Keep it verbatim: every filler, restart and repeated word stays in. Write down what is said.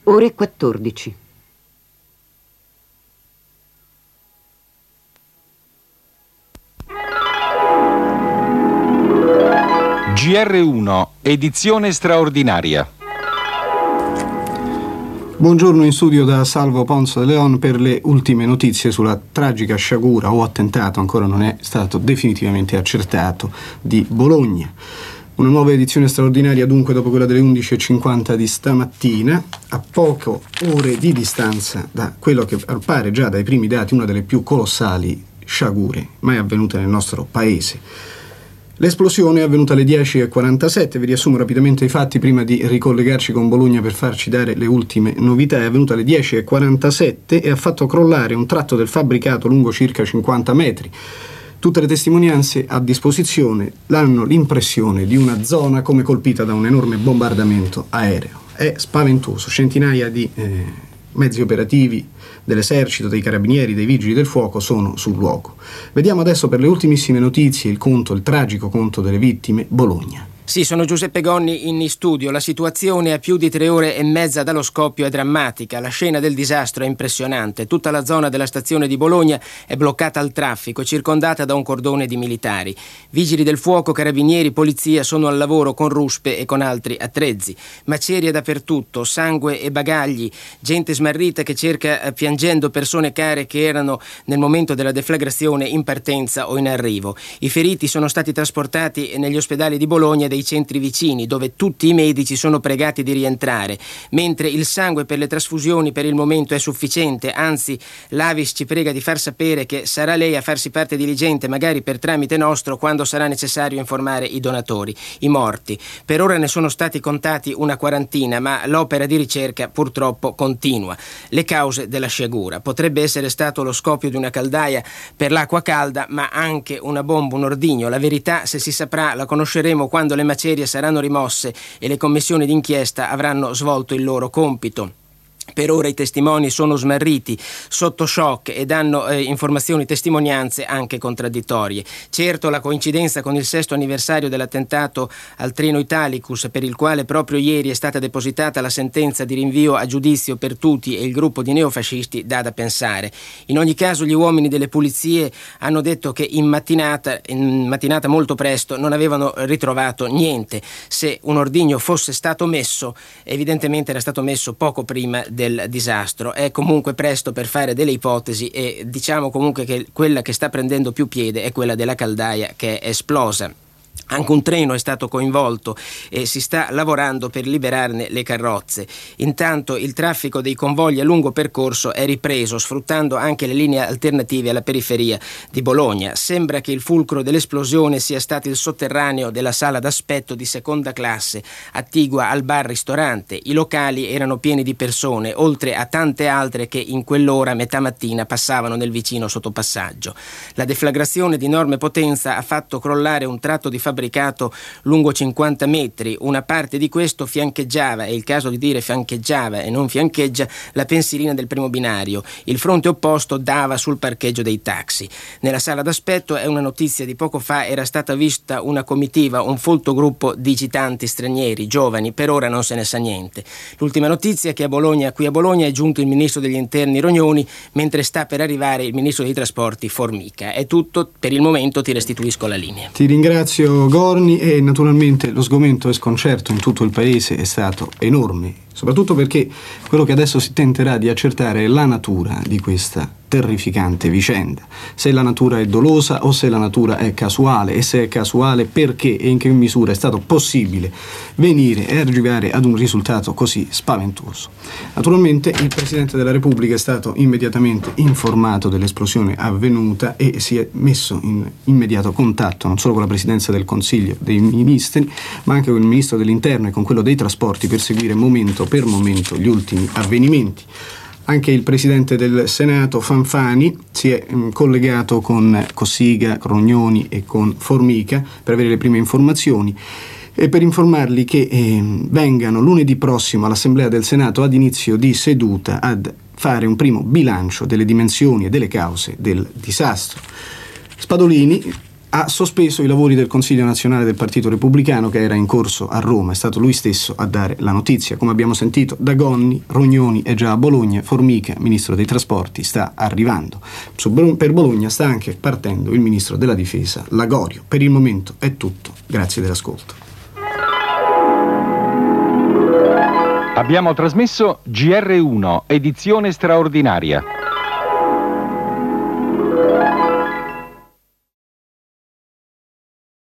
Ore quattordici. G R uno, edizione straordinaria. Buongiorno, in studio da Salvo Ponzo de Leon per le ultime notizie sulla tragica sciagura o attentato, ancora non è stato definitivamente accertato, di Bologna. Una nuova edizione straordinaria dunque dopo quella delle undici e cinquanta di stamattina, a poche ore di distanza da quello che appare già dai primi dati una delle più colossali sciagure mai avvenute nel nostro paese. L'esplosione è avvenuta alle dieci e quarantasette, vi riassumo rapidamente i fatti prima di ricollegarci con Bologna per farci dare le ultime novità. È avvenuta alle dieci e quarantasette e ha fatto crollare un tratto del fabbricato lungo circa cinquanta metri. Tutte le testimonianze a disposizione danno l'impressione di una zona come colpita da un enorme bombardamento aereo. È spaventoso, centinaia di eh, mezzi operativi dell'esercito, dei carabinieri, dei vigili del fuoco sono sul luogo. Vediamo adesso per le ultimissime notizie il conto, il tragico conto delle vittime, Bologna. Sì, sono Giuseppe Gonni in studio. La situazione a più di tre ore e mezza dallo scoppio è drammatica. La scena del disastro è impressionante. Tutta la zona della stazione di Bologna è bloccata al traffico e circondata da un cordone di militari. Vigili del fuoco, carabinieri, polizia sono al lavoro con ruspe e con altri attrezzi. Macerie dappertutto, sangue e bagagli, gente smarrita che cerca piangendo persone care che erano nel momento della deflagrazione in partenza o in arrivo. I feriti sono stati trasportati negli ospedali di Bologna e dei centri vicini, dove tutti i medici sono pregati di rientrare, mentre il sangue per le trasfusioni per il momento è sufficiente. Anzi, l'Avis ci prega di far sapere che sarà lei a farsi parte diligente, magari per tramite nostro, quando sarà necessario informare i donatori, i morti. Per ora ne sono stati contati una quarantina, ma l'opera di ricerca purtroppo continua. Le cause della sciagura: potrebbe essere stato lo scoppio di una caldaia per l'acqua calda, ma anche una bomba, un ordigno. La verità, se si saprà, la conosceremo quando le macerie saranno rimosse e le commissioni d'inchiesta avranno svolto il loro compito. Per ora i testimoni sono smarriti, sotto shock, e danno eh, informazioni, testimonianze anche contraddittorie. Certo, la coincidenza con il sesto anniversario dell'attentato al treno Italicus, per il quale proprio ieri è stata depositata la sentenza di rinvio a giudizio per Tuti e il gruppo di neofascisti, dà da pensare. In ogni caso gli uomini delle pulizie hanno detto che in mattinata, in mattinata molto presto non avevano ritrovato niente. Se un ordigno fosse stato messo, evidentemente era stato messo poco prima del disastro. È comunque presto per fare delle ipotesi e diciamo comunque che quella che sta prendendo più piede è quella della caldaia che è esplosa. Anche un treno è stato coinvolto e si sta lavorando per liberarne le carrozze. Intanto il traffico dei convogli a lungo percorso è ripreso, sfruttando anche le linee alternative alla periferia di Bologna. Sembra che il fulcro dell'esplosione sia stato il sotterraneo della sala d'aspetto di seconda classe, attigua al bar-ristorante. I locali erano pieni di persone, oltre a tante altre che in quell'ora, metà mattina, passavano nel vicino sottopassaggio. La deflagrazione di enorme potenza ha fatto crollare un tratto di fabbricato lungo cinquanta metri. Una parte di questo fiancheggiava, è il caso di dire fiancheggiava e non fiancheggia, la pensilina del primo binario. Il fronte opposto dava sul parcheggio dei taxi. Nella sala d'aspetto, è una notizia di poco fa, era stata vista una comitiva, un folto gruppo di visitanti stranieri, giovani. Per ora non se ne sa niente. L'ultima notizia è che a Bologna, qui a Bologna è giunto il ministro degli interni Rognoni, mentre sta per arrivare il ministro dei trasporti Formica. È tutto per il momento, ti restituisco la linea. Ti ringrazio Gorni, e naturalmente lo sgomento e sconcerto in tutto il paese è stato enorme, soprattutto perché quello che adesso si tenterà di accertare è la natura di questa terrificante vicenda, se la natura è dolosa o se la natura è casuale, e se è casuale perché e in che misura è stato possibile venire e arrivare ad un risultato così spaventoso. Naturalmente il Presidente della Repubblica è stato immediatamente informato dell'esplosione avvenuta e si è messo in immediato contatto non solo con la Presidenza del Consiglio dei Ministri, ma anche con il Ministro dell'Interno e con quello dei Trasporti per seguire momento per momento gli ultimi avvenimenti. Anche il Presidente del Senato, Fanfani, si è mh, collegato con Cossiga, Rognoni e con Formica per avere le prime informazioni e per informarli che eh, vengano lunedì prossimo all'Assemblea del Senato ad inizio di seduta ad fare un primo bilancio delle dimensioni e delle cause del disastro. Spadolini ha sospeso i lavori del Consiglio nazionale del Partito Repubblicano che era in corso a Roma. È stato lui stesso a dare la notizia. Come abbiamo sentito da Gonni, Rognoni è già a Bologna, Formica, ministro dei trasporti, sta arrivando. Su, per Bologna sta anche partendo il ministro della difesa Lagorio. Per il momento è tutto. Grazie dell'ascolto. Abbiamo trasmesso G R uno, edizione straordinaria.